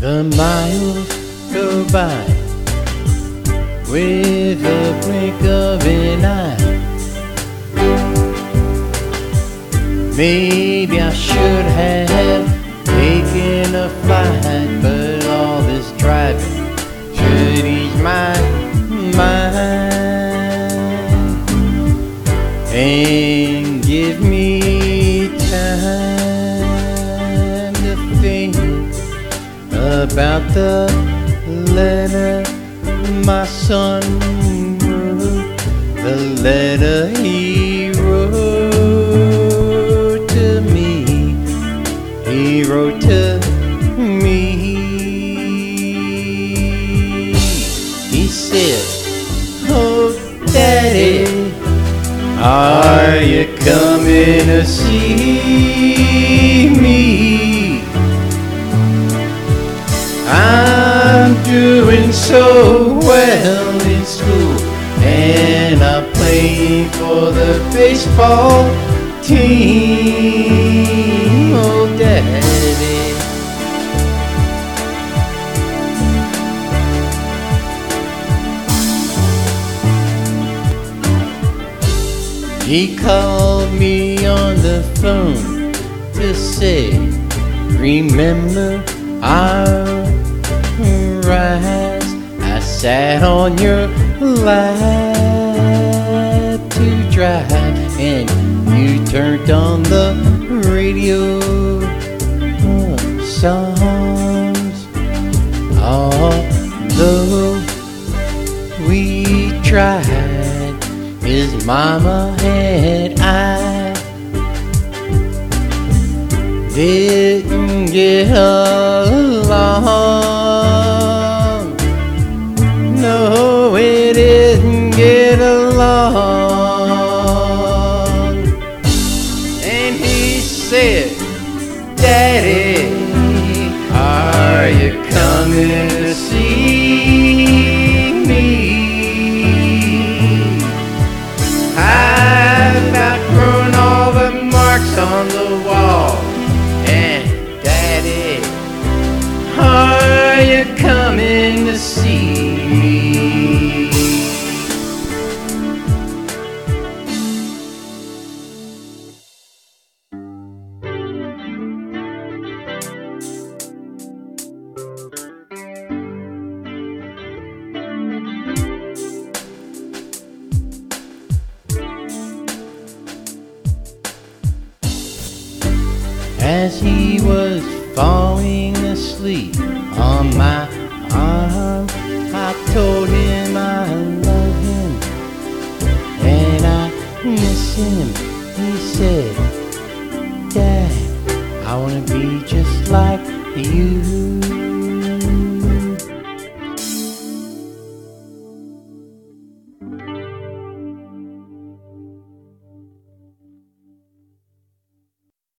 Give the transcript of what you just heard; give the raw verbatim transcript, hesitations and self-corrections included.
The miles go by with a blink of an eye. Maybe I should have taken a flight, but all this driving should ease my mind and give me time to think about the letter my son wrote, the letter he wrote to me, he wrote to me. He said, "Oh, Daddy, are you coming to see me? I'm doing so well in school, and I'm playing for the baseball team. Oh, Daddy." He called me on the phone to say, "Remember our rise? I sat on your lap to drive, and you turned on the radio uh, songs. Although we tried, his mama and I didn't get along. No, we didn't get along. And he said, "Daddy, are you coming to see me? I've outgrown all the marks on the wall. And Daddy, are you coming to see me?" As he was falling asleep on my arm, I told him I love him and I miss him. He said, "Dad, I wanna be just like you."